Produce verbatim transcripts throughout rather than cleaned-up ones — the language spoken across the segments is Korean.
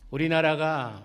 우리나라가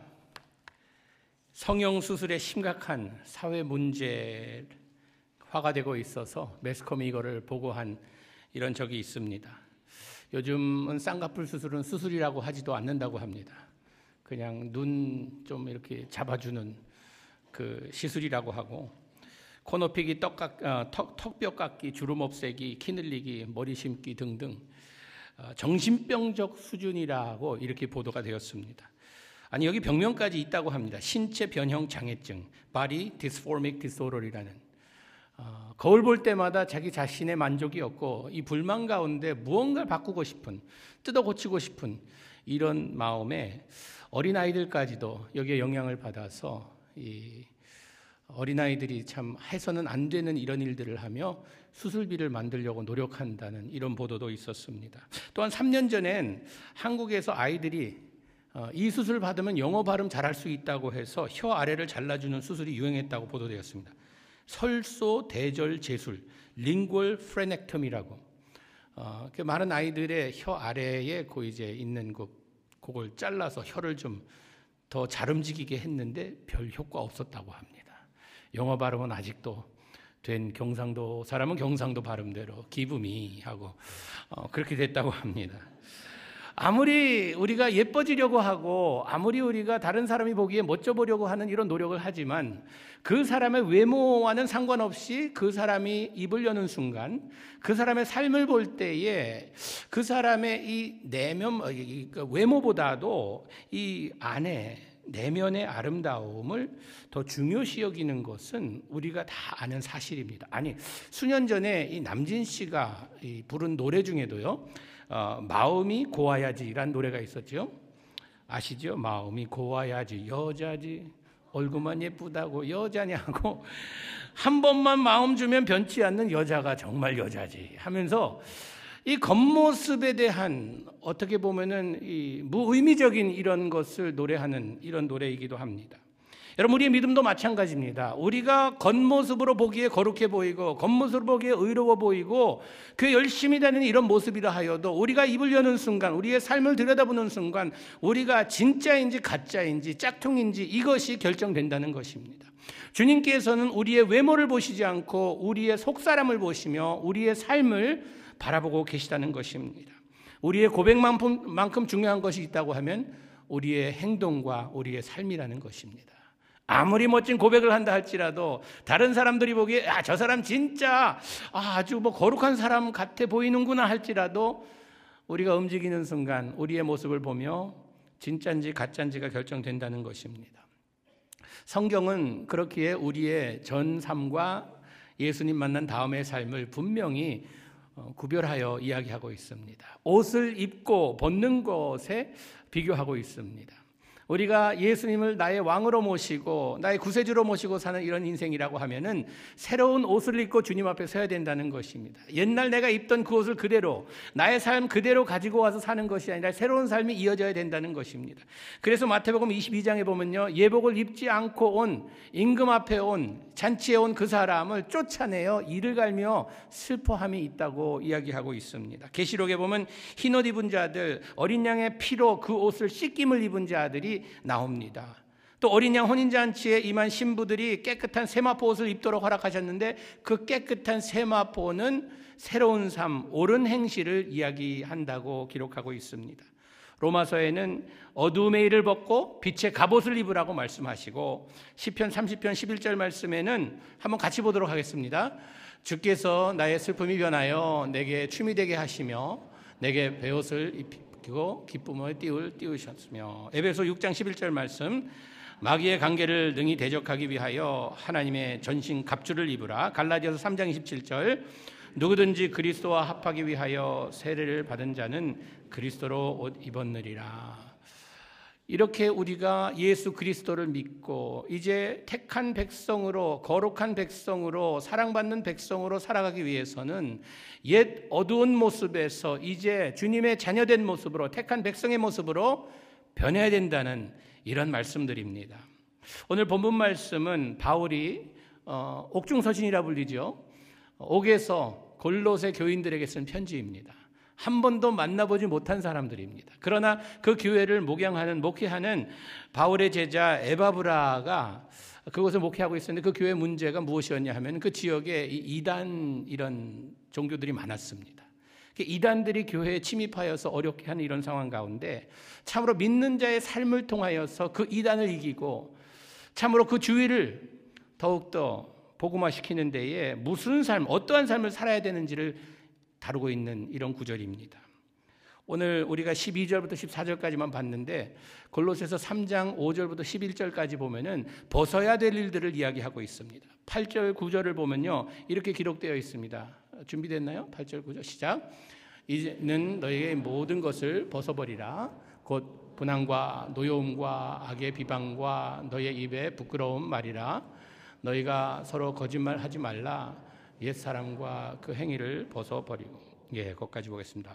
성형수술의 심각한 사회 문제화가 되고 있어서 매스컴이 이거를 보고한 이런 적이 있습니다. 요즘은 쌍꺼풀 수술은 수술이라고 하지도 않는다고 합니다. 그냥 눈 좀 이렇게 잡아주는 그 시술이라고 하고, 코 높이기, 떡 깎, 어, 턱, 턱뼈 깎기, 주름 없애기, 키 늘리기, 머리 심기 등등 어, 정신병적 수준이라고 이렇게 보도가 되었습니다. 아니, 여기 병명까지 있다고 합니다. 신체 변형 장애증, Body Dysphoric Disorder이라는. 어, 거울 볼 때마다 자기 자신의 만족이 없고 이 불만 가운데 무언가를 바꾸고 싶은, 뜯어 고치고 싶은 이런 마음에 어린아이들까지도 여기에 영향을 받아서 이 어린아이들이 참 해서는 안 되는 이런 일들을 하며 수술비를 만들려고 노력한다는 이런 보도도 있었습니다. 또한 삼 년 전엔 한국에서 아이들이 이 수술 받으면 영어 발음 잘할 수 있다고 해서 혀 아래를 잘라주는 수술이 유행했다고 보도되었습니다. 설소 대절 제술, 링골 프레넥텀이라고. 어, 그 많은 아이들의 혀 아래에 그 이제 있는 그 그걸 잘라서 혀를 좀 더 잘 움직이게 했는데 별 효과 없었다고 합니다. 영어 발음은 아직도 된 경상도 사람은 경상도 발음대로 기부미 하고 어, 그렇게 됐다고 합니다. 아무리 우리가 예뻐지려고 하고 아무리 우리가 다른 사람이 보기에 멋져 보려고 하는 이런 노력을 하지만 그 사람의 외모와는 상관없이 그 사람이 입을 여는 순간 그 사람의 삶을 볼 때에 그 사람의 이 내면 외모보다도 이 안에 내면의 아름다움을 더 중요시 여기는 것은 우리가 다 아는 사실입니다. 아니, 수년 전에 이 남진 씨가 이 부른 노래 중에도요, 어, 마음이 고와야지라는 노래가 있었죠. 아시죠? 마음이 고와야지, 여자지, 얼굴만 예쁘다고 여자냐고, 한 번만 마음 주면 변치 않는 여자가 정말 여자지 하면서 이 겉모습에 대한 어떻게 보면은 이 무의미적인 이런 것을 노래하는 이런 노래이기도 합니다. 여러분, 우리의 믿음도 마찬가지입니다. 우리가 겉모습으로 보기에 거룩해 보이고 겉모습으로 보기에 의로워 보이고 그 열심히 다니는 이런 모습이라 하여도 우리가 입을 여는 순간, 우리의 삶을 들여다보는 순간 우리가 진짜인지 가짜인지 짝퉁인지 이것이 결정된다는 것입니다. 주님께서는 우리의 외모를 보시지 않고 우리의 속사람을 보시며 우리의 삶을 바라보고 계시다는 것입니다. 우리의 고백만큼 중요한 것이 있다고 하면 우리의 행동과 우리의 삶이라는 것입니다. 아무리 멋진 고백을 한다 할지라도 다른 사람들이 보기에 아, 저 사람 진짜 아주 뭐 거룩한 사람 같아 보이는구나 할지라도 우리가 움직이는 순간 우리의 모습을 보며 진짜인지 가짜인지가 결정된다는 것입니다. 성경은 그렇기에 우리의 전 삶과 예수님 만난 다음의 삶을 분명히 구별하여 이야기하고 있습니다. 옷을 입고 벗는 것에 비교하고 있습니다. 우리가 예수님을 나의 왕으로 모시고 나의 구세주로 모시고 사는 이런 인생이라고 하면은 새로운 옷을 입고 주님 앞에 서야 된다는 것입니다. 옛날 내가 입던 그 옷을 그대로 나의 삶 그대로 가지고 와서 사는 것이 아니라 새로운 삶이 이어져야 된다는 것입니다. 그래서 마태복음 이십이 장에 보면요, 예복을 입지 않고 온 임금 앞에 온 잔치에 온 그 사람을 쫓아내어 이를 갈며 슬퍼함이 있다고 이야기하고 있습니다. 계시록에 보면 흰옷 입은 자들, 어린 양의 피로 그 옷을 씻김을 입은 자들이 나옵니다. 또 어린 양 혼인잔치에 임한 신부들이 깨끗한 세마포 옷을 입도록 허락하셨는데 그 깨끗한 세마포는 새로운 삶, 옳은 행실을 이야기한다고 기록하고 있습니다. 로마서에는 어두움의 일을 벗고 빛의 갑옷을 입으라고 말씀하시고 시편 삼십 편 십일 절 말씀에는 한번 같이 보도록 하겠습니다. 주께서 나의 슬픔이 변하여 내게 춤이 되게 하시며 내게 베옷을 입히고 기쁨의 띠를 띄우셨으며 에베소 육 장 십일 절 말씀 마귀의 관계를 능히 대적하기 위하여 하나님의 전신 갑주를 입으라. 갈라디아서 삼 장 이십칠 절 누구든지 그리스도와 합하기 위하여 세례를 받은 자는 그리스도로 옷 입었느리라. 이렇게 우리가 예수 그리스도를 믿고 이제 택한 백성으로, 거룩한 백성으로, 사랑받는 백성으로 살아가기 위해서는 옛 어두운 모습에서 이제 주님의 자녀된 모습으로, 택한 백성의 모습으로 변해야 된다는 이런 말씀들입니다. 오늘 본문 말씀은 바울이 어, 옥중서신이라 불리죠. 옥에서 골로새 교인들에게 쓴 편지입니다. 한 번도 만나보지 못한 사람들입니다. 그러나 그 교회를 목양하는, 목회하는 바울의 제자 에바브라가 그곳을 목회하고 있었는데 그 교회 문제가 무엇이었냐 하면 그 지역에 이단 이런 종교들이 많았습니다. 이단들이 교회에 침입하여서 어렵게 하는 이런 상황 가운데 참으로 믿는 자의 삶을 통하여서 그 이단을 이기고 참으로 그 주위를 더욱더 복음화시키는 데에 무슨 삶, 어떠한 삶을 살아야 되는지를 다루고 있는 이런 구절입니다. 오늘 우리가 십이 절부터 십사 절까지만 봤는데 골로새서 삼 장 오 절부터 십일 절까지 보면은 벗어야 될 일들을 이야기하고 있습니다. 팔 절 구 절을 보면요 이렇게 기록되어 있습니다. 준비됐나요? 팔 절 구 절 시작. 이제는 너희의 모든 것을 벗어버리라. 곧 분항과 노여움과 악의 비방과 너희의 입에 부끄러운 말이라. 너희가 서로 거짓말하지 말라. 옛사람과 그 행위를 벗어버리고. 예, 거기까지 보겠습니다.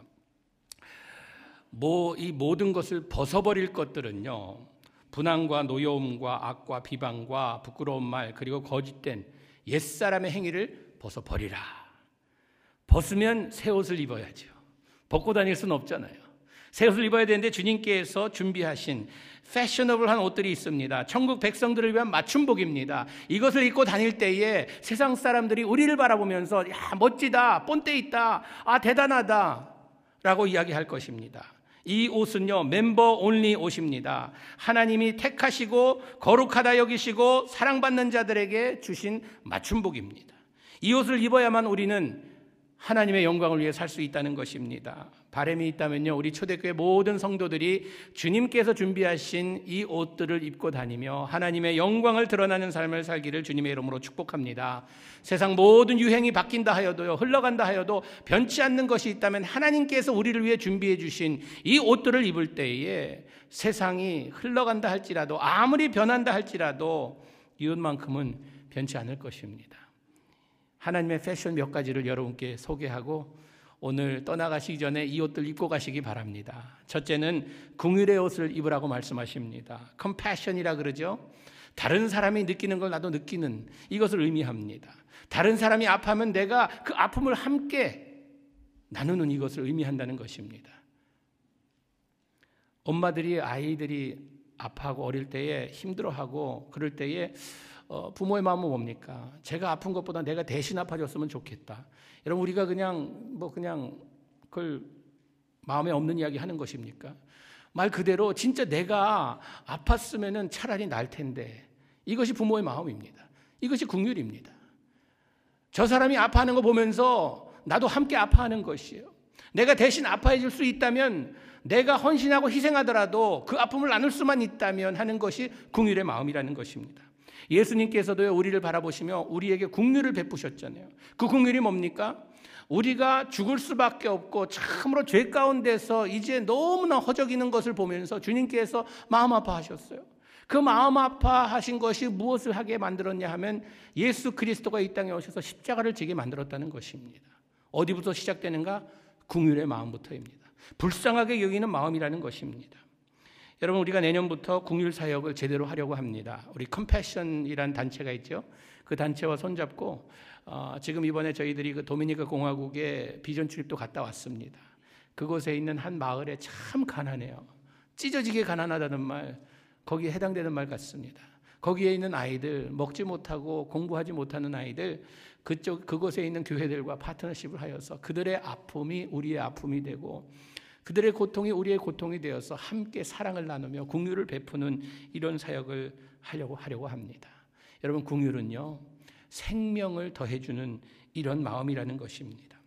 뭐, 이 모든 것을 벗어버릴 것들은요 분항과 노여움과 악과 비방과 부끄러운 말 그리고 거짓된 옛사람의 행위를 벗어버리라. 벗으면 새 옷을 입어야죠. 벗고 다닐 수는 없잖아요. 새 옷을 입어야 되는데 주님께서 준비하신 패셔너블한 옷들이 있습니다. 천국 백성들을 위한 맞춤복입니다. 이것을 입고 다닐 때에 세상 사람들이 우리를 바라보면서 야 멋지다, 본때 있다, 아 대단하다 라고 이야기할 것입니다. 이 옷은요 멤버 온리 옷입니다. 하나님이 택하시고 거룩하다 여기시고 사랑받는 자들에게 주신 맞춤복입니다. 이 옷을 입어야만 우리는 하나님의 영광을 위해 살 수 있다는 것입니다. 바람이 있다면요 우리 초대교회 모든 성도들이 주님께서 준비하신 이 옷들을 입고 다니며 하나님의 영광을 드러나는 삶을 살기를 주님의 이름으로 축복합니다. 세상 모든 유행이 바뀐다 하여도요 흘러간다 하여도 변치 않는 것이 있다면 하나님께서 우리를 위해 준비해 주신 이 옷들을 입을 때에 세상이 흘러간다 할지라도 아무리 변한다 할지라도 이것만큼은 변치 않을 것입니다. 하나님의 패션 몇 가지를 여러분께 소개하고 오늘 떠나가시기 전에 이 옷들 입고 가시기 바랍니다. 첫째는 긍휼의 옷을 입으라고 말씀하십니다. 컴패션이라 그러죠. 다른 사람이 느끼는 걸 나도 느끼는 이것을 의미합니다. 다른 사람이 아파하면 내가 그 아픔을 함께 나누는 이것을 의미한다는 것입니다. 엄마들이 아이들이 아파하고 어릴 때에 힘들어하고 그럴 때에 어, 부모의 마음은 뭡니까? 제가 아픈 것보다 내가 대신 아파줬으면 좋겠다. 여러분 우리가 그냥 뭐 그냥 그걸 마음에 없는 이야기 하는 것입니까? 말 그대로 진짜 내가 아팠으면은 차라리 날 텐데 이것이 부모의 마음입니다. 이것이 긍휼입니다. 저 사람이 아파하는 거 보면서 나도 함께 아파하는 것이에요. 내가 대신 아파해 줄 수 있다면 내가 헌신하고 희생하더라도 그 아픔을 나눌 수만 있다면 하는 것이 긍휼의 마음이라는 것입니다. 예수님께서도 우리를 바라보시며 우리에게 긍휼을 베푸셨잖아요. 그 긍휼이 뭡니까? 우리가 죽을 수밖에 없고 참으로 죄 가운데서 이제 너무나 허덕이는 것을 보면서 주님께서 마음 아파하셨어요. 그 마음 아파하신 것이 무엇을 하게 만들었냐 하면 예수 그리스도가 이 땅에 오셔서 십자가를 지게 만들었다는 것입니다. 어디부터 시작되는가? 긍휼의 마음부터입니다. 불쌍하게 여기는 마음이라는 것입니다. 여러분 우리가 내년부터 긍휼 사역을 제대로 하려고 합니다. 우리 컴패션이라는 단체가 있죠. 그 단체와 손잡고 어, 지금 이번에 저희들이 그 도미니카 공화국에 비전 출입도 갔다 왔습니다. 그곳에 있는 한 마을에 참 가난해요. 찢어지게 가난하다는 말, 거기에 해당되는 말 같습니다. 거기에 있는 아이들, 먹지 못하고 공부하지 못하는 아이들, 그쪽 그곳에 있는 교회들과 파트너십을 하여서 그들의 아픔이 우리의 아픔이 되고 그들의 고통이 우리의 고통이 되어서 함께 사랑을 나누며 긍휼을 베푸는 이런 사역을 하려고 하려고 합니다. 여러분 긍휼은요 생명을 더해주는 이런 마음이라는 것입니다.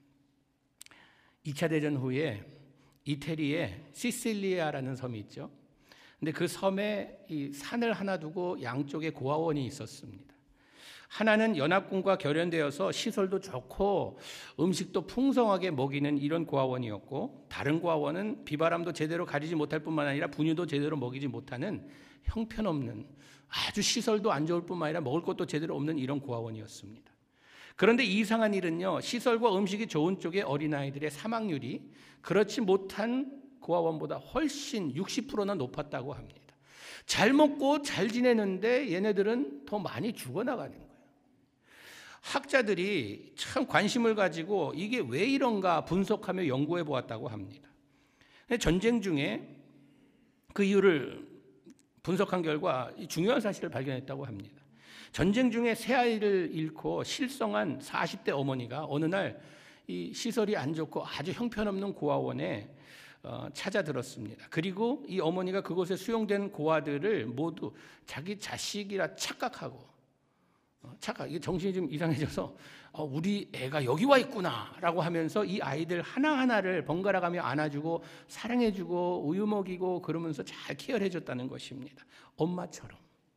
이 차 대전 후에 이태리에 시실리아라는 섬이 있죠. 근데 그 섬에 이 산을 하나 두고 양쪽에 고아원이 있었습니다. 하나는 연합군과 결연되어서 시설도 좋고 음식도 풍성하게 먹이는 이런 고아원이었고, 다른 고아원은 비바람도 제대로 가리지 못할 뿐만 아니라 분유도 제대로 먹이지 못하는 형편없는, 아주 시설도 안 좋을 뿐만 아니라 먹을 것도 제대로 없는 이런 고아원이었습니다. 그런데 이상한 일은요, 시설과 음식이 좋은 쪽의 어린아이들의 사망률이 그렇지 못한 고아원보다 훨씬 육십 퍼센트나 높았다고 합니다. 잘 먹고 잘 지내는데 얘네들은 더 많이 죽어나가는 거예요. 학자들이 참 관심을 가지고 이게 왜 이런가 분석하며 연구해 보았다고 합니다. 전쟁 중에 그 이유를 분석한 결과 중요한 사실을 발견했다고 합니다. 전쟁 중에 새아이를 잃고 실성한 사십 대 어머니가 어느 날 이 시설이 안 좋고 아주 형편없는 고아원에 어, 찾아들었습니다. 그리고 이 어머니가 그곳에 수용된 고아들을 모두 자기 자식이라 착각하고 어, 착각, 이게 정신이 좀 이상해져서 어, 우리 애가 여기 와 있구나라고 하면서 이 아이들 하나하나를 번갈아가며 안아주고 사랑해주고 우유 먹이고 그러면서 잘 케어해줬다는 것입니다. 엄마처럼.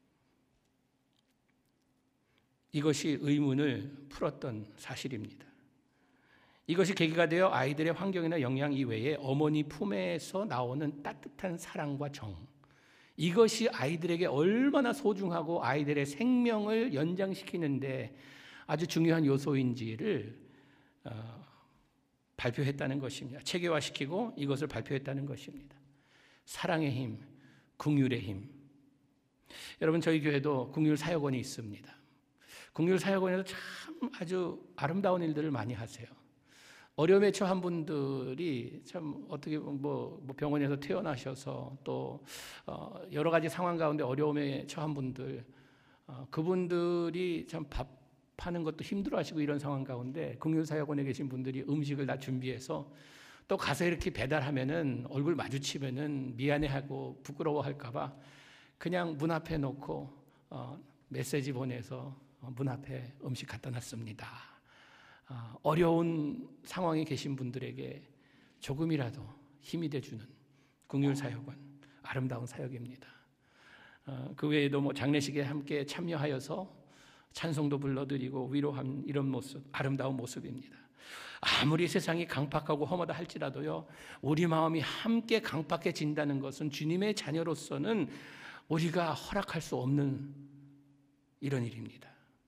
이것이 의문을 풀었던 사실입니다. 이것이 계기가 되어 아이들의 환경이나 영향 이외에 어머니 품에서 나오는 따뜻한 사랑과 정, 이것이 아이들에게 얼마나 소중하고 아이들의 생명을 연장시키는데 아주 중요한 요소인지를 어, 발표했다는 것입니다. 체계화시키고 이것을 발표했다는 것입니다. 사랑의 힘, 긍휼의 힘. 여러분, 저희 교회도 긍휼 사역원이 있습니다. 긍휼 사역원에서 참 아주 아름다운 일들을 많이 하세요. 어려움에 처한 분들이 참 어떻게 뭐, 뭐 병원에서 퇴원하셔서 또 어 여러 가지 상황 가운데 어려움에 처한 분들, 어 그분들이 참 밥하는 것도 힘들어하시고 이런 상황 가운데 긍휼사역원에 계신 분들이 음식을 다 준비해서 또 가서 이렇게 배달하면은 얼굴 마주치면은 미안해하고 부끄러워할까봐 그냥 문 앞에 놓고 어 메시지 보내서 문 앞에 음식 갖다 놨습니다. 어려운 상황에 계신 분들에게 조금이라도 힘이 돼주는 긍휼 사역원, 아름다운 사역입니다. 그 외에도 뭐 장례식에 함께 참여하여서 찬송도 불러드리고 위로한 이런 모습, 아름다운 모습입니다. 아무리 세상이 강팍하고 험하다 할지라도요, 우리 마음이 함께 강팍해진다는 것은 주님의 자녀로서는 우리가 허락할 수 없는 이런 일입니다.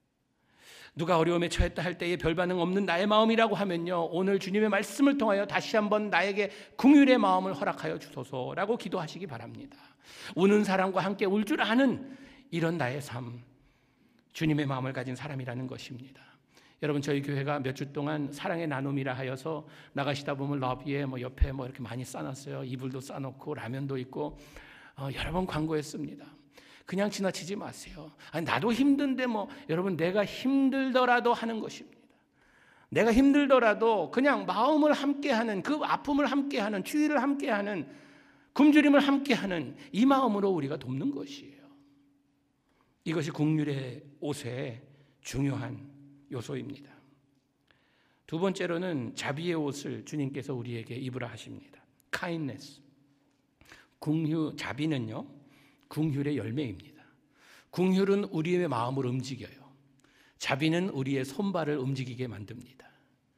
누가 어려움에 처했다 할 때에 별 반응 없는 나의 마음이라고 하면요, 오늘 주님의 말씀을 통하여 다시 한번 나에게 긍휼의 마음을 허락하여 주소서라고 기도하시기 바랍니다. 우는 사람과 함께 울 줄 아는 이런 나의 삶, 주님의 마음을 가진 사람이라는 것입니다. 여러분, 저희 교회가 몇 주 동안 사랑의 나눔이라 하여서 나가시다 보면 러비에 뭐 옆에 뭐 이렇게 많이 싸놨어요. 이불도 싸놓고 라면도 있고 어, 여러 번 광고했습니다. 그냥 지나치지 마세요. 아니, 나도 힘든데 뭐 여러분, 내가 힘들더라도 하는 것입니다. 내가 힘들더라도 그냥 마음을 함께하는, 그 아픔을 함께하는, 추위를 함께하는, 굶주림을 함께하는 이 마음으로 우리가 돕는 것이에요. 이것이 긍휼의 옷의 중요한 요소입니다. 두 번째로는 자비의 옷을 주님께서 우리에게 입으라 하십니다. kindness. 긍휼, 자비는요, 긍휼의 열매입니다. 긍휼은 우리의 마음을 움직여요. 자비는 우리의 손발을 움직이게 만듭니다.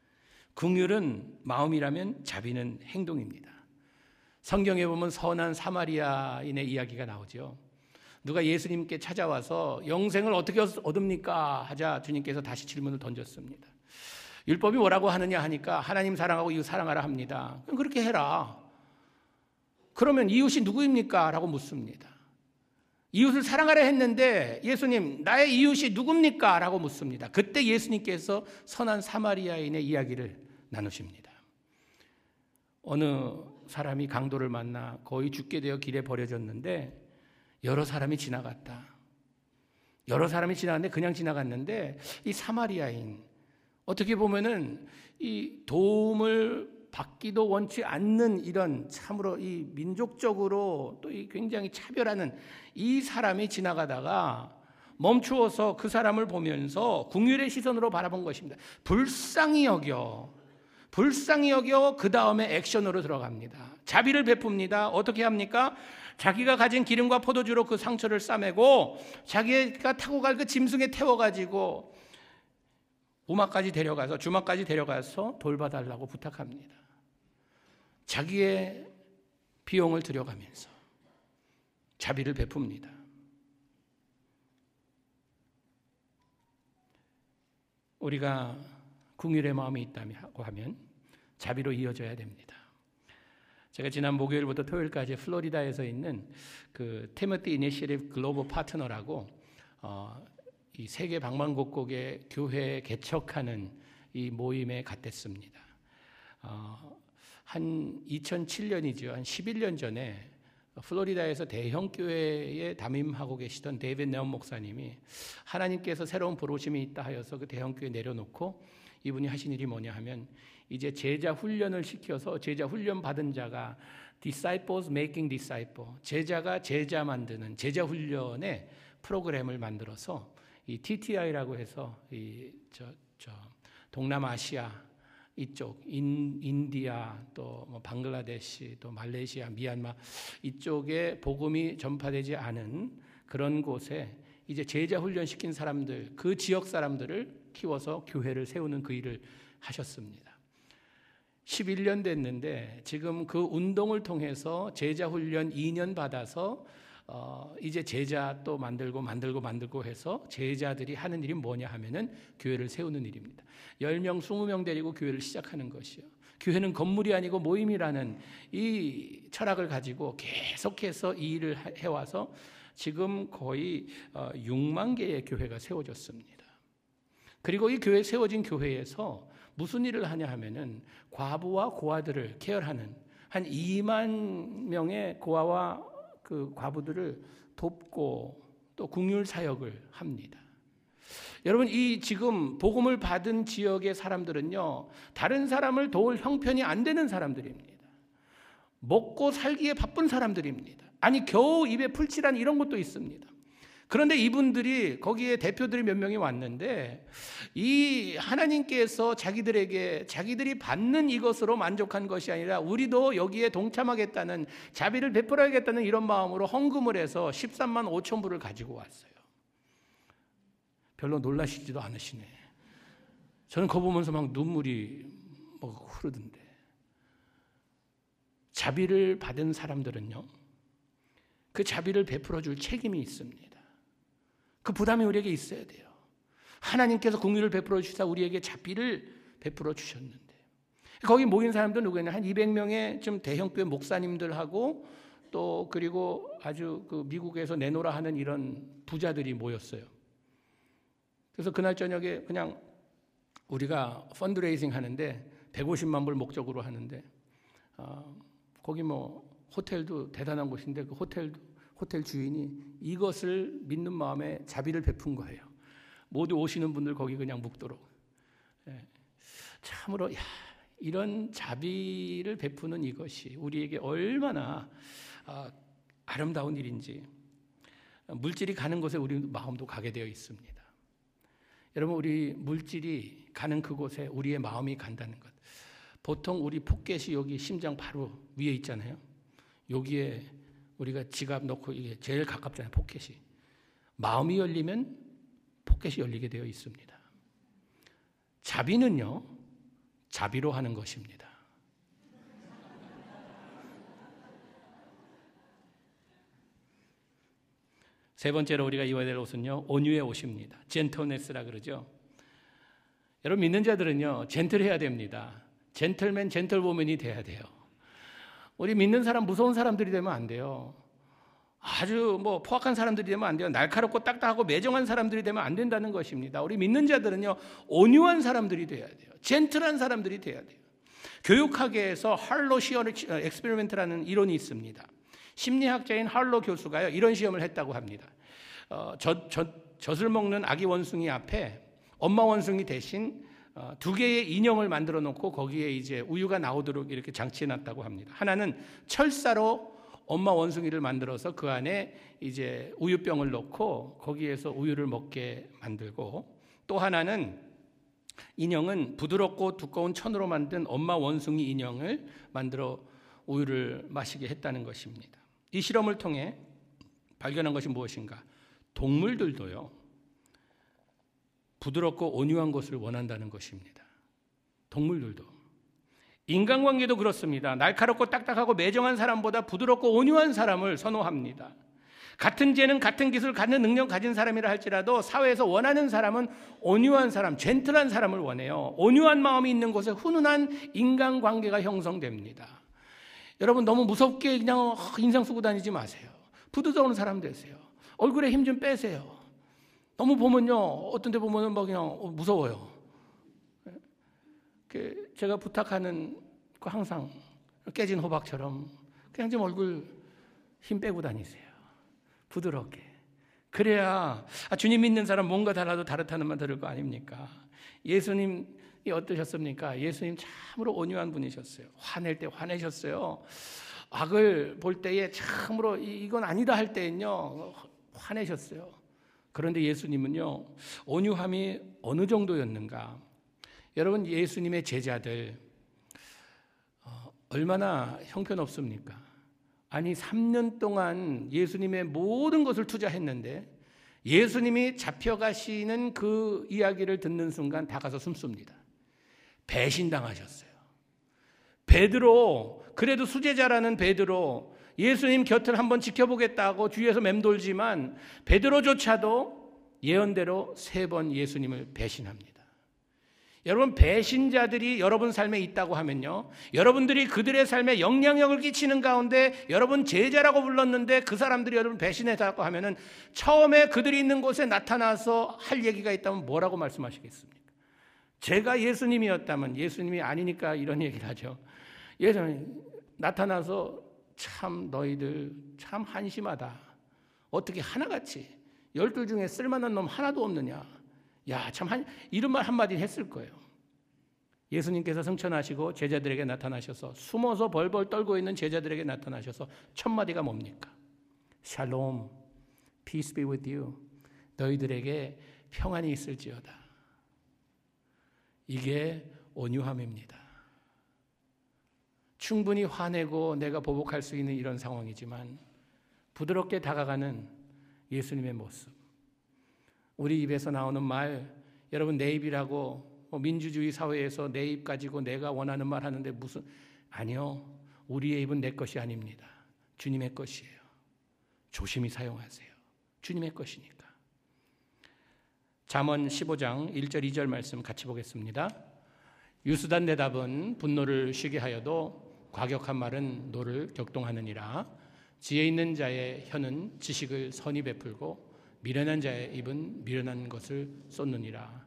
긍휼은 마음이라면 자비는 행동입니다. 성경에 보면 선한 사마리아인의 이야기가 나오죠. 누가 예수님께 찾아와서 영생을 어떻게 얻습니까? 하자 주님께서 다시 질문을 던졌습니다. 율법이 뭐라고 하느냐 하니까 하나님 사랑하고 이웃 사랑하라 합니다. 그럼 그렇게 해라. 그러면 이웃이 누구입니까? 라고 묻습니다. 이웃을 사랑하라 했는데 예수님, 나의 이웃이 누굽니까? 라고 묻습니다. 그때 예수님께서 선한 사마리아인의 이야기를 나누십니다. 어느 사람이 강도를 만나 거의 죽게 되어 길에 버려졌는데 여러 사람이 지나갔다. 여러 사람이 지나갔는데 그냥 지나갔는데 이 사마리아인, 어떻게 보면은 이 도움을 받기도 원치 않는 이런 참으로 이 민족적으로 또 이 굉장히 차별하는 이 사람이 지나가다가 멈추어서 그 사람을 보면서 긍휼의 시선으로 바라본 것입니다. 불쌍히 여겨, 불쌍히 여겨 그 다음에 액션으로 들어갑니다. 자비를 베풉니다. 어떻게 합니까? 자기가 가진 기름과 포도주로 그 상처를 싸매고 자기가 타고 갈 그 짐승에 태워가지고 우마까지 데려가서 주마까지 데려가서 돌봐달라고 부탁합니다. 자기의 비용을 들여가면서 자비를 베풉니다. 우리가 긍휼의 마음이 있다고 하면 자비로 이어져야 됩니다. 제가 지난 목요일부터 토요일까지 플로리다에서 있는 그 티모티 이니셔티브 글로벌 파트너라고 어, 이 세계 방방곡곡에 교회 개척하는 이 모임에 갔댔습니다. 어, 한 이천칠 년이죠. 한 십일 년 전에 플로리다에서 대형 교회에 담임하고 계시던 데이빗 네온 목사님이 하나님께서 새로운 부르심이 있다 하여서 그 대형 교회 내려놓고 이분이 하신 일이 뭐냐 하면 이제 제자 훈련을 시켜서 제자 훈련 받은 자가 disciples making disciple, 제자가 제자 만드는 제자 훈련의 프로그램을 만들어서 이 티티아이라고 해서 이 저 저 동남아시아 이쪽 인, 인디아 또 뭐 방글라데시 또 말레이시아 미얀마 이쪽에 복음이 전파되지 않은 그런 곳에 이제 제자 훈련 시킨 사람들 그 지역 사람들을 키워서 교회를 세우는 그 일을 하셨습니다. 십일 년 됐는데 지금 그 운동을 통해서 제자 훈련 이 년 받아서 어 이제 제자 또 만들고 만들고 만들고 해서 제자들이 하는 일이 뭐냐 하면은 교회를 세우는 일입니다. 열 명, 이십 명 데리고 교회를 시작하는 것이요. 교회는 건물이 아니고 모임이라는 이 철학을 가지고 계속해서 이 일을 해와서 지금 거의 육만 개의 교회가 세워졌습니다. 그리고 이 교회 세워진 교회에서 무슨 일을 하냐 하면은 과부와 고아들을 케어하는 한 이만 명의 고아와 그 과부들을 돕고 또 국률 사역을 합니다. 여러분 이 지금 복음을 받은 지역의 사람들은요 다른 사람을 도울 형편이 안 되는 사람들입니다. 먹고 살기에 바쁜 사람들입니다. 아니 겨우 입에 풀칠한 이런 것도 있습니다. 그런데 이분들이 거기에 대표들이 몇 명이 왔는데 이 하나님께서 자기들에게 자기들이 받는 이것으로 만족한 것이 아니라 우리도 여기에 동참하겠다는 자비를 베풀어야겠다는 이런 마음으로 헌금을 해서 십삼만 오천 불을 가지고 왔어요. 별로 놀라시지도 않으시네. 저는 그거 보면서 막 눈물이 막 흐르던데. 자비를 받은 사람들은요 그 자비를 베풀어 줄 책임이 있습니다. 그 부담이 우리에게 있어야 돼요. 하나님께서 긍휼을 베풀어 주시사 우리에게 자비를 베풀어 주셨는데 거기 모인 사람들 누구였냐? 한 이백 명의 좀 대형교회 목사님들하고 또 그리고 아주 그 미국에서 내노라 하는 이런 부자들이 모였어요. 그래서 그날 저녁에 그냥 우리가 펀드레이징 하는데 백오십만 불 목적으로 하는데 어, 거기 뭐 호텔도 대단한 곳인데 그 호텔도 호텔 주인이 이것을 믿는 마음에 자비를 베푼 거예요. 모두 오시는 분들 거기 그냥 묵도록. 예. 참으로 야, 이런 자비를 베푸는 이것이 우리에게 얼마나 아, 아름다운 일인지. 물질이 가는 곳에 우리 마음도 가게 되어 있습니다. 여러분 우리 물질이 가는 그곳에 우리의 마음이 간다는 것. 보통 우리 포켓이 여기 심장 바로 위에 있잖아요. 여기에 우리가 지갑 넣고 이게 제일 가깝잖아요. 포켓이. 마음이 열리면 포켓이 열리게 되어 있습니다. 자비는요. 자비로 하는 것입니다. 세 번째로 우리가 이와야 될 옷은요. 온유의 옷입니다. 젠틀네스라 그러죠. 여러분 믿는 자들은요. 젠틀해야 됩니다. 젠틀맨, 젠틀woman이 돼야 돼요. 우리 믿는 사람 무서운 사람들이 되면 안 돼요. 아주 뭐 포악한 사람들이 되면 안 돼요. 날카롭고 딱딱하고 매정한 사람들이 되면 안 된다는 것입니다. 우리 믿는 자들은요. 온유한 사람들이 돼야 돼요. 젠틀한 사람들이 돼야 돼요. 교육학에서 할로 시험 엑스페리멘트라는 이론이 있습니다. 심리학자인 할로 교수가요. 이런 시험을 했다고 합니다. 어, 젖, 젖, 젖을 먹는 아기 원숭이 앞에 엄마 원숭이 대신 어, 두 개의 인형을 만들어 놓고 거기에 이제 우유가 나오도록 이렇게 장치해 놨다고 합니다. 하나는 철사로 엄마 원숭이를 만들어서 그 안에 이제 우유병을 넣고 거기에서 우유를 먹게 만들고 또 하나는 인형은 부드럽고 두꺼운 천으로 만든 엄마 원숭이 인형을 만들어 우유를 마시게 했다는 것입니다. 이 실험을 통해 발견한 것이 무엇인가? 동물들도요. 부드럽고 온유한 것을 원한다는 것입니다. 동물들도. 인간관계도 그렇습니다. 날카롭고 딱딱하고 매정한 사람보다 부드럽고 온유한 사람을 선호합니다. 같은 재능, 같은 기술, 같은 능력 가진 사람이라 할지라도 사회에서 원하는 사람은 온유한 사람, 젠틀한 사람을 원해요. 온유한 마음이 있는 곳에 훈훈한 인간관계가 형성됩니다. 여러분 너무 무섭게 그냥 인상 쓰고 다니지 마세요. 부드러운 사람 되세요. 얼굴에 힘 좀 빼세요. 너무 보면요, 어떤 데 보면은 막 그냥 무서워요. 제가 부탁하는 거 항상 깨진 호박처럼 그냥 좀 얼굴 힘 빼고 다니세요. 부드럽게. 그래야 아, 주님 믿는 사람 뭔가 달라도 다르다는 말 들을 거 아닙니까? 예수님이 어떠셨습니까? 예수님 참으로 온유한 분이셨어요. 화낼 때 화내셨어요. 악을 볼 때에 참으로 이건 아니다 할 때는요 화내셨어요. 그런데 예수님은요 온유함이 어느 정도였는가? 여러분, 예수님의 제자들 어, 얼마나 형편없습니까? 아니 삼 년 동안 예수님의 모든 것을 투자했는데 예수님이 잡혀가시는 그 이야기를 듣는 순간 다 가서 숨습니다. 배신당하셨어요. 베드로, 그래도 수제자라는 베드로, 예수님 곁을 한번 지켜보겠다고 주위에서 맴돌지만 베드로조차도 예언대로 세 번 예수님을 배신합니다. 여러분, 배신자들이 여러분 삶에 있다고 하면요, 여러분들이 그들의 삶에 영향력을 끼치는 가운데 여러분 제자라고 불렀는데 그 사람들이 여러분 배신했다고 하면은 처음에 그들이 있는 곳에 나타나서 할 얘기가 있다면 뭐라고 말씀하시겠습니까? 제가 예수님이었다면, 예수님이 아니니까 이런 얘기를 하죠. 예수님 나타나서 참 너희들 참 한심하다. 어떻게 하나같이 열둘 중에 쓸만한 놈 하나도 없느냐. 야, 참 한, 이런 말 한마디 했을 거예요. 예수님께서 승천하시고 제자들에게 나타나셔서 숨어서 벌벌 떨고 있는 제자들에게 나타나셔서 첫 마디가 뭡니까? 샬롬, peace be with you. 너희들에게 평안이 있을지어다. 이게 온유함입니다. 충분히 화내고 내가 보복할 수 있는 이런 상황이지만 부드럽게 다가가는 예수님의 모습. 우리 입에서 나오는 말, 여러분 내 입이라고 민주주의 사회에서 내 입 가지고 내가 원하는 말 하는데 무슨, 아니요, 우리의 입은 내 것이 아닙니다. 주님의 것이에요. 조심히 사용하세요. 주님의 것이니까. 잠언 십오 장 일 절 이 절 말씀 같이 보겠습니다. 유수단 대답은 분노를 쉬게 하여도 과격한 말은 노를 격동하느니라. 지혜 있는 자의 혀는 지식을 선히 베풀고 미련한 자의 입은 미련한 것을 쏟느니라.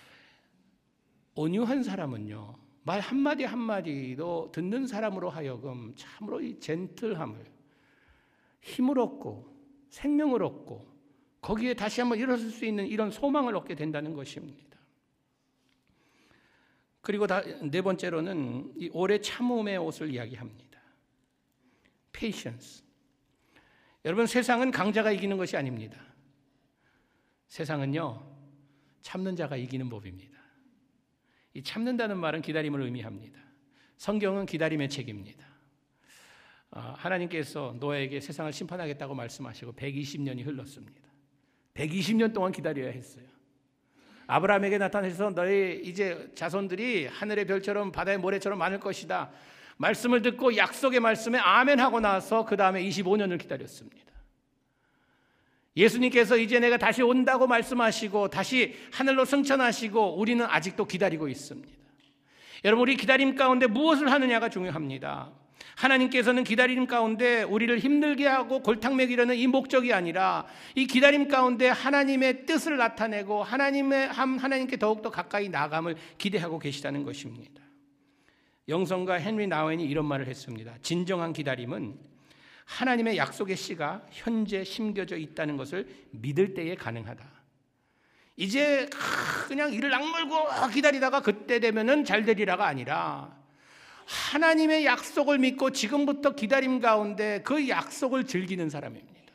온유한 사람은요, 말 한마디 한마디도 듣는 사람으로 하여금 참으로 이 젠틀함을, 힘을 얻고 생명을 얻고 거기에 다시 한번 일어설 수 있는 이런 소망을 얻게 된다는 것입니다. 그리고 다, 네 번째로는 이 오래 참음의 옷을 이야기합니다. Patience. 여러분, 세상은 강자가 이기는 것이 아닙니다. 세상은요, 참는 자가 이기는 법입니다. 이 참는다는 말은 기다림을 의미합니다. 성경은 기다림의 책입니다. 하나님께서 노아에게 세상을 심판하겠다고 말씀하시고 백이십 년이 흘렀습니다. 백이십 년 동안 기다려야 했어요. 아브라함에게 나타나셔서 너희 이제 자손들이 하늘의 별처럼 바다의 모래처럼 많을 것이다. 말씀을 듣고 약속의 말씀에 아멘 하고 나서 그 다음에 이십오 년을 기다렸습니다. 예수님께서 이제 내가 다시 온다고 말씀하시고 다시 하늘로 승천하시고 우리는 아직도 기다리고 있습니다. 여러분, 우리 기다림 가운데 무엇을 하느냐가 중요합니다. 하나님께서는 기다림 가운데 우리를 힘들게 하고 골탕 먹이려는 이 목적이 아니라 이 기다림 가운데 하나님의 뜻을 나타내고 하나님의, 하나님께 더욱더 가까이 나아감을 기대하고 계시다는 것입니다. 영성가 헨리 나우엔이 이런 말을 했습니다. 진정한 기다림은 하나님의 약속의 씨가 현재 심겨져 있다는 것을 믿을 때에 가능하다. 이제 그냥 이를 악물고 기다리다가 그때 되면은 잘 되리라가 아니라 하나님의 약속을 믿고 지금부터 기다림 가운데 그 약속을 즐기는 사람입니다.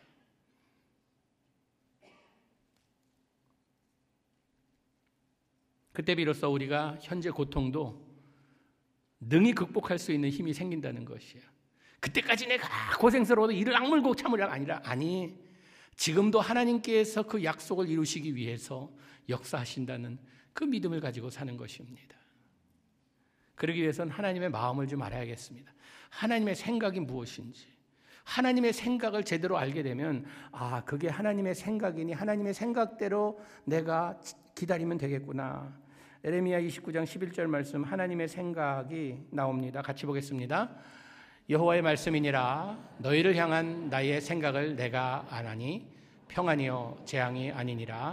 그때 비로소 우리가 현재 고통도 능히 극복할 수 있는 힘이 생긴다는 것이에요. 그때까지 내가 고생스러워도 이를 악물고 참으려가 아니라, 아니, 지금도 하나님께서 그 약속을 이루시기 위해서 역사하신다는 그 믿음을 가지고 사는 것입니다. 그러기 위해서는 하나님의 마음을 좀 알아야겠습니다. 하나님의 생각이 무엇인지, 하나님의 생각을 제대로 알게 되면 아, 그게 하나님의 생각이니 하나님의 생각대로 내가 기다리면 되겠구나. 에레미야 이십구 장 십일 절 말씀, 하나님의 생각이 나옵니다. 같이 보겠습니다. 여호와의 말씀이니라. 너희를 향한 나의 생각을 내가 아나니 평안이요 재앙이 아니니라.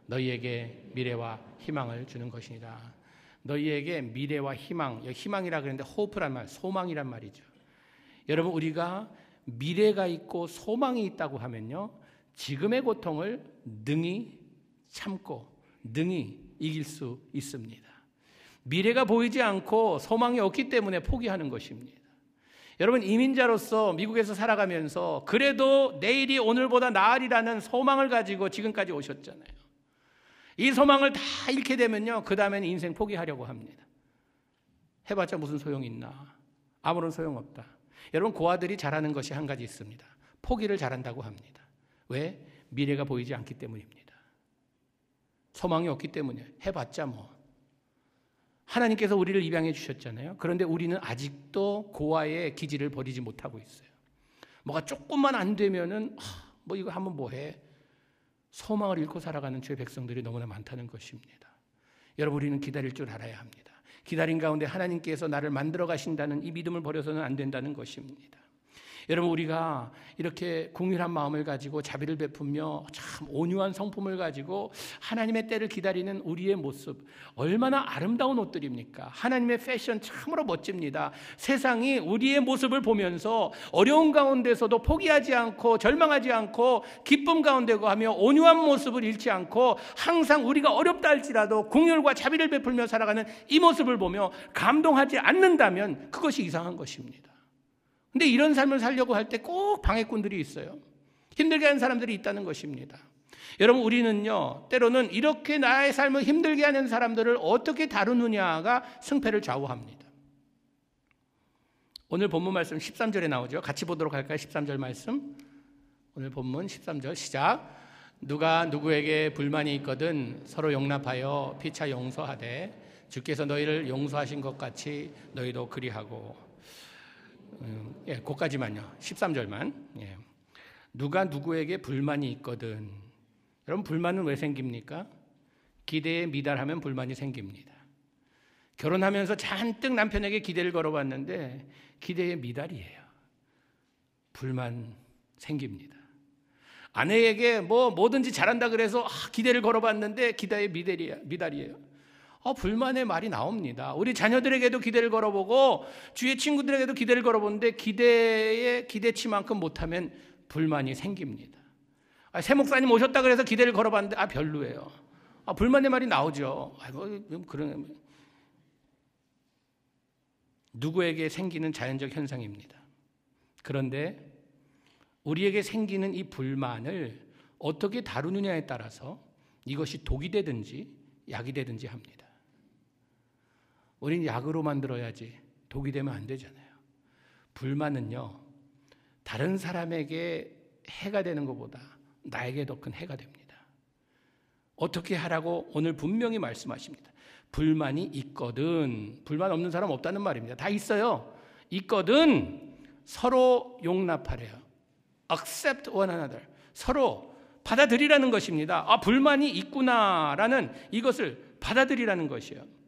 너희에게 미래와 희망을 주는 것이니라. 너희에게 미래와 희망, 희망이라 그랬는데 호프란 말, 소망이란 말이죠. 여러분, 우리가 미래가 있고 소망이 있다고 하면요, 지금의 고통을 능히 참고 능히 이길 수 있습니다. 미래가 보이지 않고 소망이 없기 때문에 포기하는 것입니다. 여러분, 이민자로서 미국에서 살아가면서 그래도 내일이 오늘보다 나으리라는 소망을 가지고 지금까지 오셨잖아요. 이 소망을 다 잃게 되면요, 그 다음에는 인생 포기하려고 합니다. 해봤자 무슨 소용이 있나? 아무런 소용없다. 여러분, 고아들이 잘하는 것이 한 가지 있습니다. 포기를 잘한다고 합니다. 왜? 미래가 보이지 않기 때문입니다. 소망이 없기 때문에. 해봤자 뭐. 하나님께서 우리를 입양해 주셨잖아요. 그런데 우리는 아직도 고아의 기질을 버리지 못하고 있어요. 뭐가 조금만 안 되면은 하, 뭐 이거 하면 뭐해? 소망을 잃고 살아가는 주의 백성들이 너무나 많다는 것입니다. 여러분, 우리는 기다릴 줄 알아야 합니다. 기다린 가운데 하나님께서 나를 만들어 가신다는 이 믿음을 버려서는 안 된다는 것입니다. 여러분, 우리가 이렇게 궁휼한 마음을 가지고 자비를 베풀며 참 온유한 성품을 가지고 하나님의 때를 기다리는 우리의 모습, 얼마나 아름다운 옷들입니까? 하나님의 패션 참으로 멋집니다. 세상이 우리의 모습을 보면서 어려운 가운데서도 포기하지 않고 절망하지 않고 기쁨 가운데 거하며 온유한 모습을 잃지 않고 항상 우리가 어렵다 할지라도 궁휼과 자비를 베풀며 살아가는 이 모습을 보며 감동하지 않는다면 그것이 이상한 것입니다. 근데 이런 삶을 살려고 할 때 꼭 방해꾼들이 있어요. 힘들게 하는 사람들이 있다는 것입니다. 여러분, 우리는요, 때로는 이렇게 나의 삶을 힘들게 하는 사람들을 어떻게 다루느냐가 승패를 좌우합니다. 오늘 본문 말씀 십삼 절에 나오죠. 같이 보도록 할까요? 십삼 절 말씀. 오늘 본문 십삼 절 시작. 누가 누구에게 불만이 있거든 서로 용납하여 피차 용서하되 주께서 너희를 용서하신 것 같이 너희도 그리하고. 음, 예, 그까지만요. 십삼 절만. 예. 누가 누구에게 불만이 있거든. 여러분, 불만은 왜 생깁니까? 기대에 미달하면 불만이 생깁니다. 결혼하면서 잔뜩 남편에게 기대를 걸어봤는데 기대에 미달이에요. 불만 생깁니다. 아내에게 뭐 뭐든지 잘한다 그래서 아, 기대를 걸어봤는데 기대에 미달이에요. 미달이에요. 어, 불만의 말이 나옵니다. 우리 자녀들에게도 기대를 걸어보고 주위의 친구들에게도 기대를 걸어보는데 기대에 기대치만큼 못하면 불만이 생깁니다. 아, 새 목사님 오셨다 그래서 기대를 걸어봤는데 아, 별로예요. 아, 불만의 말이 나오죠. 아이고, 그런 누구에게 생기는 자연적 현상입니다. 그런데 우리에게 생기는 이 불만을 어떻게 다루느냐에 따라서 이것이 독이 되든지 약이 되든지 합니다. 우리는 약으로 만들어야지 독이 되면 안 되잖아요. 불만은요, 다른 사람에게 해가 되는 것보다 나에게 더 큰 해가 됩니다. 어떻게 하라고 오늘 분명히 말씀하십니다. 불만이 있거든, 불만 없는 사람 없다는 말입니다. 다 있어요. 있거든 서로 용납하래요. Accept one another. 서로 받아들이라는 것입니다. 아, 불만이 있구나라는 이것을 받아들이라는 것이에요.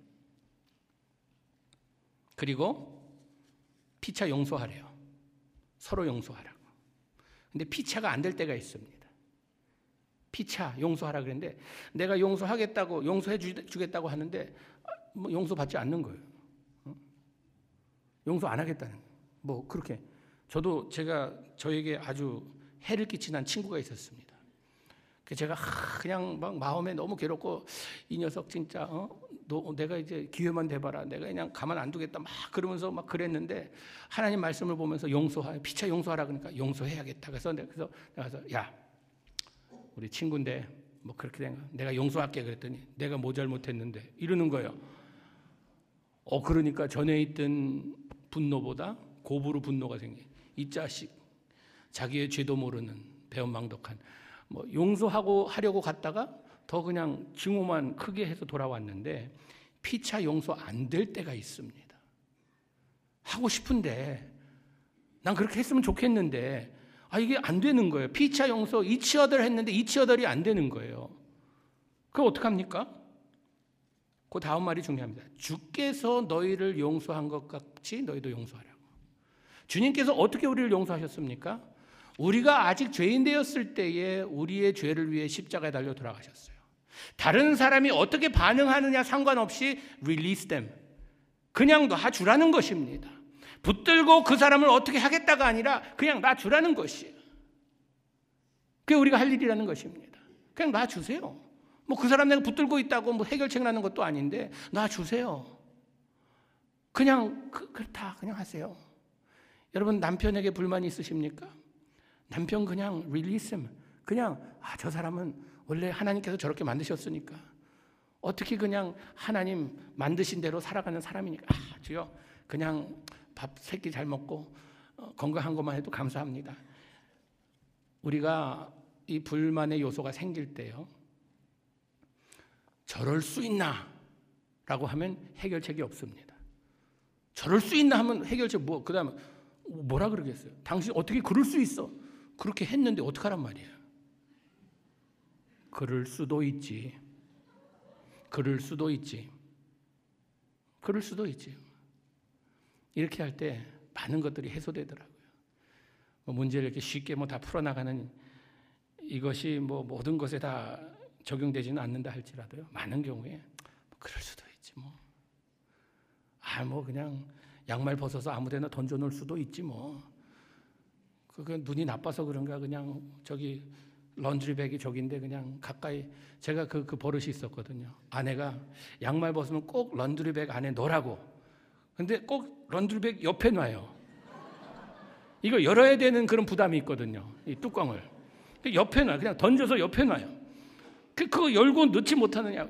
그리고 피차 용서하래요. 서로 용서하라고. 근데 피차가 안 될 때가 있습니다. 피차 용서하라 그랬는데 내가 용서하겠다고 용서해 주겠다고 하는데 뭐 용서받지 않는 거예요. 어? 용서 안 하겠다는 거예요. 뭐 그렇게 저도 제가 저에게 아주 해를 끼치는 친구가 있었습니다. 제가 그냥 막 마음에 너무 괴롭고 이 녀석 진짜 어? 너 내가 이제 기회만 대봐라. 내가 그냥 가만 안 두겠다. 막 그러면서 막 그랬는데 하나님 말씀을 보면서 용서하, 피차 용서하라 그러니까 용서해야겠다. 그래서 내가 그래서 내가 그래서 야, 우리 친구인데 뭐 그렇게 된 거. 내가 용서할게 그랬더니 내가 뭐 잘못했는데 이러는 거예요. 어 그러니까 전에 있던 분노보다 고부로 분노가 생겨. 이 자식 자기의 죄도 모르는 배은망덕한 뭐 용서하고 하려고 갔다가 더 그냥 증오만 크게 해서 돌아왔는데 피차 용서 안 될 때가 있습니다. 하고 싶은데 난 그렇게 했으면 좋겠는데 아 이게 안 되는 거예요. 피차 용서 이치어들 했는데 이치어들이 안 되는 거예요. 그럼 어떡합니까? 그 다음 말이 중요합니다. 주께서 너희를 용서한 것 같이 너희도 용서하라고. 주님께서 어떻게 우리를 용서하셨습니까? 우리가 아직 죄인 되었을 때에 우리의 죄를 위해 십자가에 달려 돌아가셨어요. 다른 사람이 어떻게 반응하느냐 상관없이 release them. 그냥 놔주라는 것입니다. 붙들고 그 사람을 어떻게 하겠다가 아니라 그냥 놔주라는 것이에요. 그게 우리가 할 일이라는 것입니다. 그냥 놔주세요. 뭐 그 사람 내가 붙들고 있다고 뭐 해결책 나는 것도 아닌데 놔주세요. 그냥 그, 그렇다 그냥 하세요. 여러분 남편에게 불만이 있으십니까? 남편 그냥 release him. 그냥 아, 저 사람은 원래 하나님께서 저렇게 만드셨으니까 어떻게 그냥 하나님 만드신 대로 살아가는 사람이니까 아, 주여 그냥 밥 세 끼 잘 먹고 어, 건강한 것만 해도 감사합니다. 우리가 이 불만의 요소가 생길 때요, 저럴 수 있나? 라고 하면 해결책이 없습니다. 저럴 수 있나 하면 해결책 뭐, 그 다음에 뭐라 그러겠어요? 당신 어떻게 그럴 수 있어? 그렇게 했는데 어떡하란 말이에요? 그럴 수도 있지. 그럴 수도 있지. 그럴 수도 있지. 이렇게 할 때 많은 것들이 해소되더라고요. 뭐 문제를 이렇게 쉽게 뭐 다 풀어나가는 이것이 뭐 모든 것에 다 적용되지는 않는다 할지라도요, 많은 경우에 뭐 그럴 수도 있지 뭐. 아, 뭐 그냥 양말 벗어서 아무데나 던져놓을 수도 있지 뭐. 그 눈이 나빠서 그런가 그냥 저기 런드리백이 저기인데 그냥 가까이 제가 그, 그 버릇이 있었거든요. 아내가 양말 벗으면 꼭 런드리백 안에 넣으라고. 근데 꼭 런드리백 옆에 놔요. 이거 열어야 되는 그런 부담이 있거든요. 이 뚜껑을. 옆에 놔요. 그냥 던져서 옆에 놔요. 그, 그거 열고 넣지 못하느냐.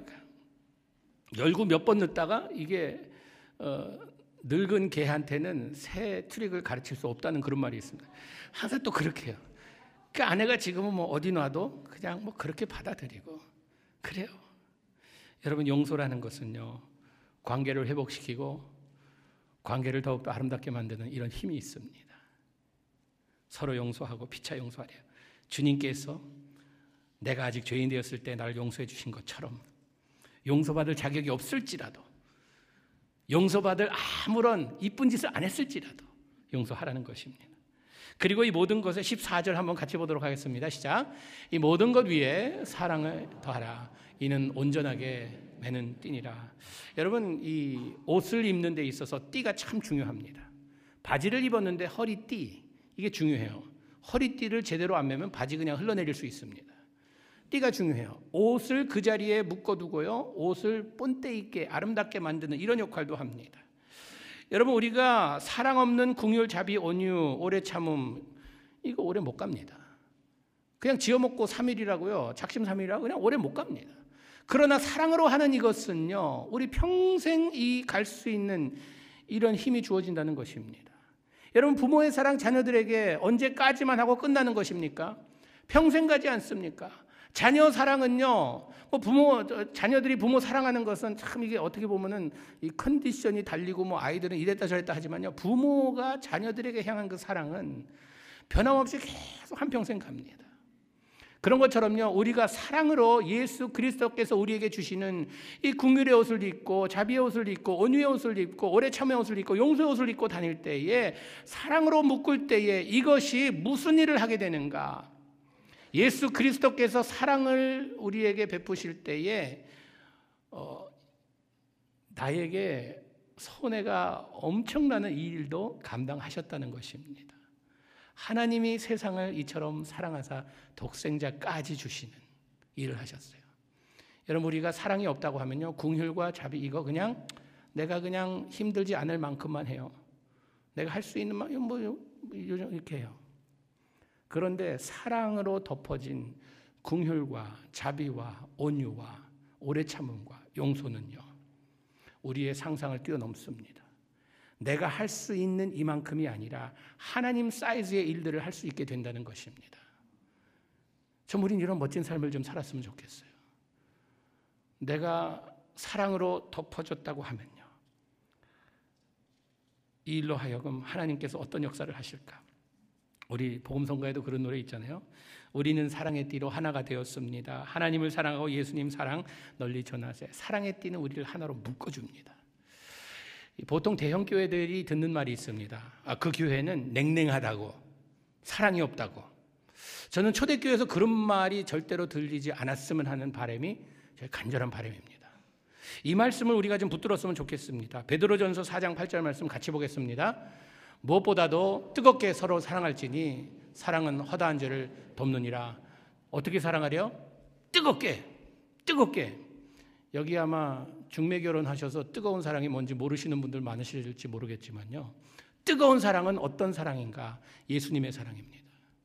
열고 몇 번 넣다가 이게 어, 늙은 개한테는 새 트릭을 가르칠 수 없다는 그런 말이 있습니다. 항상 또 그렇게 해요. 그 아내가 지금은 뭐 어디 놔도 그냥 뭐 그렇게 받아들이고 그래요. 여러분 용서라는 것은요, 관계를 회복시키고 관계를 더욱더 아름답게 만드는 이런 힘이 있습니다. 서로 용서하고 피차 용서하래요. 주님께서 내가 아직 죄인 되었을 때 나를 용서해 주신 것처럼 용서받을 자격이 없을지라도, 용서받을 아무런 이쁜 짓을 안 했을지라도 용서하라는 것입니다. 그리고 이 모든 것의 십사 절 한번 같이 보도록 하겠습니다. 시작. 이 모든 것 위에 사랑을 더하라. 이는 온전하게 매는 띠니라. 여러분, 이 옷을 입는 데 있어서 띠가 참 중요합니다. 바지를 입었는데 허리띠, 이게 중요해요. 허리띠를 제대로 안 매면 바지 그냥 흘러내릴 수 있습니다. 띠가 중요해요. 옷을 그 자리에 묶어두고요, 옷을 본때 있게 아름답게 만드는 이런 역할도 합니다. 여러분, 우리가 사랑 없는 궁율, 자비, 온유, 오래 참음, 이거 오래 못 갑니다. 그냥 지어먹고 삼 일이라고요, 작심삼일이라고 그냥 오래 못 갑니다. 그러나 사랑으로 하는 이것은요, 우리 평생 이 갈 수 있는 이런 힘이 주어진다는 것입니다. 여러분, 부모의 사랑 자녀들에게 언제까지만 하고 끝나는 것입니까? 평생 가지 않습니까? 자녀 사랑은요, 뭐 부모, 자녀들이 부모 사랑하는 것은 참 이게 어떻게 보면은 이 컨디션이 달리고 뭐 아이들은 이랬다 저랬다 하지만요, 부모가 자녀들에게 향한 그 사랑은 변함없이 계속 한평생 갑니다. 그런 것처럼요, 우리가 사랑으로 예수 그리스도께서 우리에게 주시는 이 긍휼의 옷을 입고 자비의 옷을 입고 온유의 옷을 입고 오래 참의 옷을 입고 용서의 옷을 입고 다닐 때에, 사랑으로 묶을 때에 이것이 무슨 일을 하게 되는가? 예수 그리스도께서 사랑을 우리에게 베푸실 때에 어, 나에게 손해가 엄청나는 이 일도 감당하셨다는 것입니다. 하나님이 세상을 이처럼 사랑하사 독생자까지 주시는 일을 하셨어요. 여러분, 우리가 사랑이 없다고 하면요, 긍휼과 자비 이거 그냥 내가 그냥 힘들지 않을 만큼만 해요. 내가 할 수 있는 만큼 뭐 이렇게 해요. 그런데 사랑으로 덮어진 긍휼과 자비와 온유와 오래 참음과 용서는요, 우리의 상상을 뛰어넘습니다. 내가 할 수 있는 이만큼이 아니라 하나님 사이즈의 일들을 할 수 있게 된다는 것입니다. 좀 우린 이런 멋진 삶을 좀 살았으면 좋겠어요. 내가 사랑으로 덮어줬다고 하면요, 이 일로 하여금 하나님께서 어떤 역사를 하실까? 우리 복음성가에도 그런 노래 있잖아요. 우리는 사랑의 띠로 하나가 되었습니다. 하나님을 사랑하고 예수님 사랑 널리 전하세. 사랑의 띠는 우리를 하나로 묶어줍니다. 보통 대형 교회들이 듣는 말이 있습니다. 아, 그 교회는 냉랭하다고, 사랑이 없다고. 저는 초대교회에서 그런 말이 절대로 들리지 않았으면 하는 바람이 저의 간절한 바람입니다. 이 말씀을 우리가 좀 붙들었으면 좋겠습니다. 베드로전서 사 장 팔 절 말씀 같이 보겠습니다. 무엇보다도 뜨겁게 서로 사랑할지니 사랑은 허다한 죄를 덮느니라. 어떻게 사랑하려? 뜨겁게, 뜨겁게. 여기 아마 중매 결혼하셔서 뜨거운 사랑이 뭔지 모르시는 분들 많으실지 모르겠지만요, 뜨거운 사랑은 어떤 사랑인가? 예수님의 사랑입니다.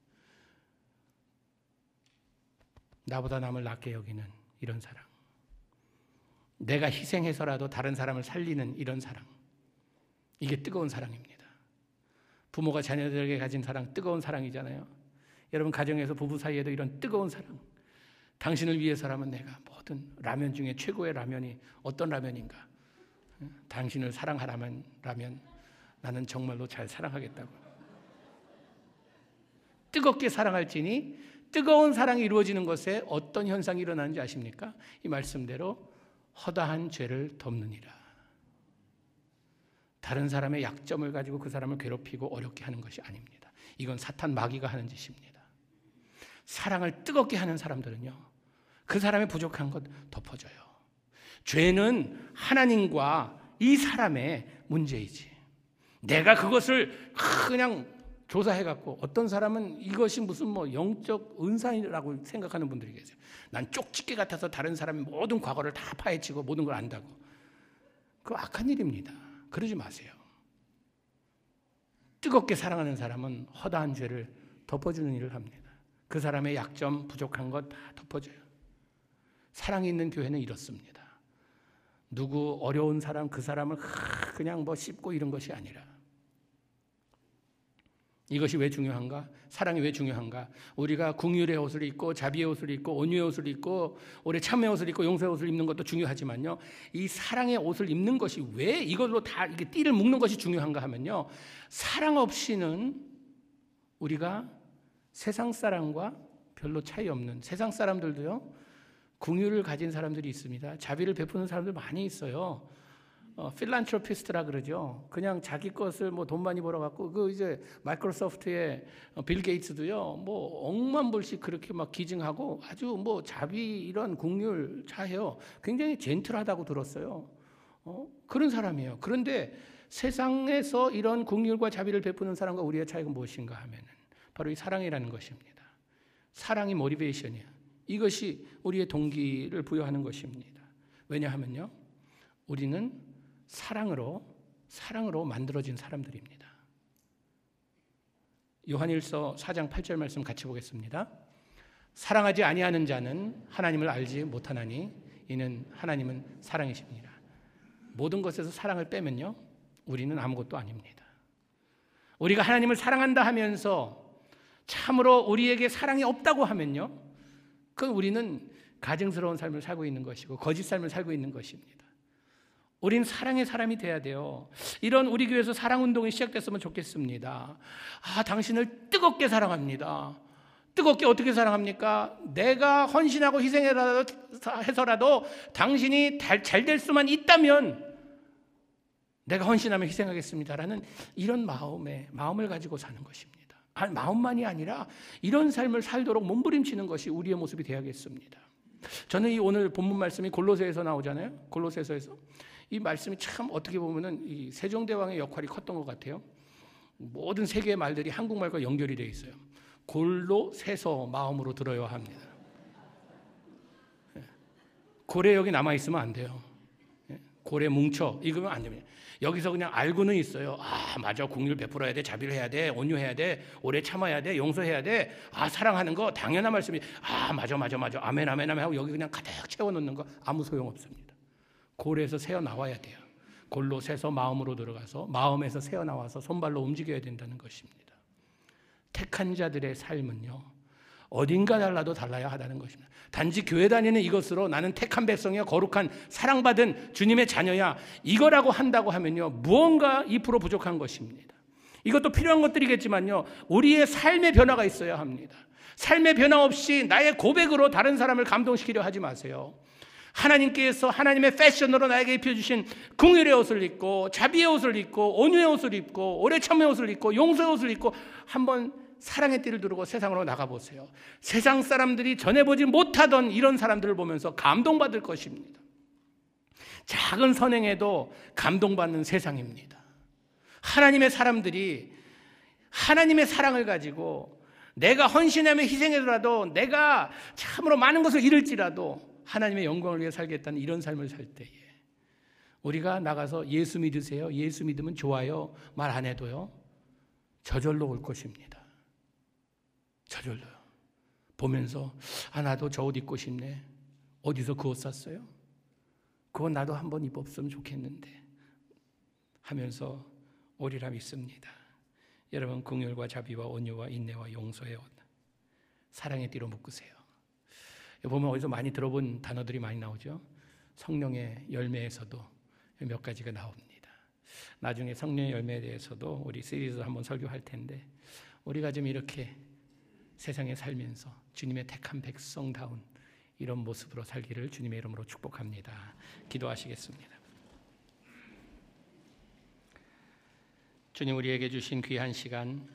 나보다 남을 낫게 여기는 이런 사랑, 내가 희생해서라도 다른 사람을 살리는 이런 사랑, 이게 뜨거운 사랑입니다. 부모가 자녀들에게 가진 사랑, 뜨거운 사랑이잖아요. 여러분 가정에서 부부 사이에도 이런 뜨거운 사랑, 당신을 위해서라면 내가 모든 라면 중에 최고의 라면이 어떤 라면인가? 당신을 사랑하라면 라면 나는 정말로 잘 사랑하겠다고. 뜨겁게 사랑할지니, 뜨거운 사랑이 이루어지는 것에 어떤 현상이 일어나는지 아십니까? 이 말씀대로 허다한 죄를 덮느니라. 다른 사람의 약점을 가지고 그 사람을 괴롭히고 어렵게 하는 것이 아닙니다. 이건 사탄 마귀가 하는 짓입니다. 사랑을 뜨겁게 하는 사람들은요, 그 사람의 부족한 것 덮어줘요. 죄는 하나님과 이 사람의 문제이지, 내가 그것을 그냥 조사해갖고, 어떤 사람은 이것이 무슨 뭐 영적 은사라고 생각하는 분들이 계세요. 난 쪽집게 같아서 다른 사람의 모든 과거를 다 파헤치고 모든 걸 안다고. 그거 악한 일입니다. 그러지 마세요. 뜨겁게 사랑하는 사람은 허다한 죄를 덮어주는 일을 합니다. 그 사람의 약점, 부족한 것 다 덮어줘요. 사랑이 있는 교회는 이렇습니다. 누구 어려운 사람, 그 사람을 그냥 뭐 씹고 이런 것이 아니라, 이것이 왜 중요한가? 사랑이 왜 중요한가? 우리가 긍휼의 옷을 입고 자비의 옷을 입고 온유의 옷을 입고 오래 참의 옷을 입고 용서의 옷을 입는 것도 중요하지만요, 이 사랑의 옷을 입는 것이 왜 이걸로 다 이게 띠를 묶는 것이 중요한가 하면요, 사랑 없이는 우리가 세상 사람과 별로 차이 없는, 세상 사람들도요 긍휼을 가진 사람들이 있습니다. 자비를 베푸는 사람들 많이 있어요. 어, 필란트로피스트라 그러죠. 그냥 자기 것을 뭐 돈 많이 벌어갖고, 그 이제 마이크로소프트의 빌 게이츠도요, 뭐 억만불씩 그렇게 막 기증하고 아주 뭐 자비 이런 긍휼 차해요. 굉장히 젠틀하다고 들었어요. 어? 그런 사람이에요. 그런데 세상에서 이런 긍휼과 자비를 베푸는 사람과 우리의 차이가 무엇인가 하면은 바로 이 사랑이라는 것입니다. 사랑이 모티베이션이야. 이것이 우리의 동기를 부여하는 것입니다. 왜냐하면요, 우리는 사랑으로 사랑으로 만들어진 사람들입니다. 요한일서 사 장 팔 절 말씀 같이 보겠습니다. 사랑하지 아니하는 자는 하나님을 알지 못하나니 이는 하나님은 사랑이십니다. 모든 것에서 사랑을 빼면요, 우리는 아무것도 아닙니다. 우리가 하나님을 사랑한다 하면서 참으로 우리에게 사랑이 없다고 하면요, 그 우리는 가증스러운 삶을 살고 있는 것이고 거짓 삶을 살고 있는 것입니다. 우린 사랑의 사람이 돼야 돼요. 이런 우리 교회에서 사랑운동이 시작됐으면 좋겠습니다. 아, 당신을 뜨겁게 사랑합니다. 뜨겁게 어떻게 사랑합니까? 내가 헌신하고 희생해서라도 당신이 잘 될 수만 있다면 내가 헌신하며 희생하겠습니다라는 이런 마음에, 마음을 가지고 사는 것입니다. 아니, 마음만이 아니라 이런 삶을 살도록 몸부림치는 것이 우리의 모습이 되어야겠습니다. 저는 이 오늘 본문 말씀이 골로새에서 나오잖아요. 골로새서에서 이 말씀이 참 어떻게 보면은 이 세종대왕의 역할이 컸던 것 같아요. 모든 세계의 말들이 한국말과 연결이 되어 있어요. 골로새서 마음으로 들어야 합니다. 고래 여기 남아 있으면 안 돼요. 고래 뭉쳐 이거면 안 됩니다. 여기서 그냥 알고는 있어요. 아, 맞아, 긍휼 베풀어야 돼, 자비를 해야 돼, 온유해야 돼, 오래 참아야 돼, 용서해야 돼. 아, 사랑하는 거 당연한 말씀이. 아, 맞아 맞아 맞아, 아멘 아멘 아멘 하고 여기 그냥 가득 채워놓는 거 아무 소용없습니다. 골에서 새어 나와야 돼요. 골로 새서 마음으로 들어가서 마음에서 새어 나와서 손발로 움직여야 된다는 것입니다. 택한 자들의 삶은요, 어딘가 달라도 달라야 하다는 것입니다. 단지 교회 다니는 이것으로 나는 택한 백성이야, 거룩한 사랑받은 주님의 자녀야, 이거라고 한다고 하면요, 무언가 이 퍼센트 부족한 것입니다. 이것도 필요한 것들이겠지만요, 우리의 삶의 변화가 있어야 합니다. 삶의 변화 없이 나의 고백으로 다른 사람을 감동시키려 하지 마세요. 하나님께서 하나님의 패션으로 나에게 입혀주신 긍휼의 옷을 입고 자비의 옷을 입고 온유의 옷을 입고 오래 참의 옷을 입고 용서의 옷을 입고 한번 사랑의 띠를 두르고 세상으로 나가보세요. 세상 사람들이 전해보지 못하던 이런 사람들을 보면서 감동받을 것입니다. 작은 선행에도 감동받는 세상입니다. 하나님의 사람들이 하나님의 사랑을 가지고 내가 헌신하며 희생해서라도 내가 참으로 많은 것을 잃을지라도 하나님의 영광을 위해 살겠다는 이런 삶을 살 때에 우리가 나가서 예수 믿으세요, 예수 믿으면 좋아요 말 안 해도요 저절로 올 것입니다. 저절로요. 보면서 아 나도 저 옷 입고 싶네. 어디서 그 옷 샀어요? 그건 나도 한번 입었으면 좋겠는데 하면서 오리라 믿습니다. 여러분 긍휼과 자비와 온유와 인내와 용서의 옷, 사랑의 띠로 묶으세요. 보면 어디서 많이 들어본 단어들이 많이 나오죠. 성령의 열매에서도 몇 가지가 나옵니다. 나중에 성령의 열매에 대해서도 우리 시리즈 한번 설교할 텐데 우리가 좀 이렇게 세상에 살면서 주님의 택한 백성다운 이런 모습으로 살기를 주님의 이름으로 축복합니다. 기도하시겠습니다. 주님, 우리에게 주신 귀한 시간,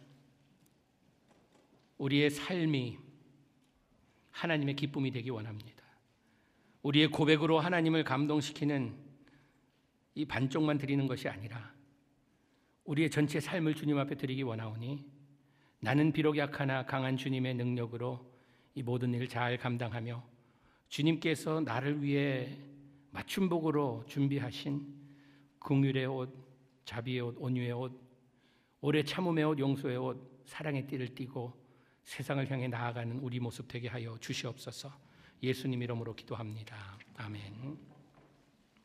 우리의 삶이 하나님의 기쁨이 되기 원합니다. 우리의 고백으로 하나님을 감동시키는 이 반쪽만 드리는 것이 아니라 우리의 전체 삶을 주님 앞에 드리기 원하오니 나는 비록 약하나 강한 주님의 능력으로 이 모든 일을 잘 감당하며 주님께서 나를 위해 맞춤복으로 준비하신 긍휼의 옷, 자비의 옷, 온유의 옷, 오래 참음의 옷, 용서의 옷, 사랑의 띠를 띠고 세상을 향해 나아가는 우리 모습 되게 하여 주시옵소서. 예수님 이름으로 기도합니다. 아멘.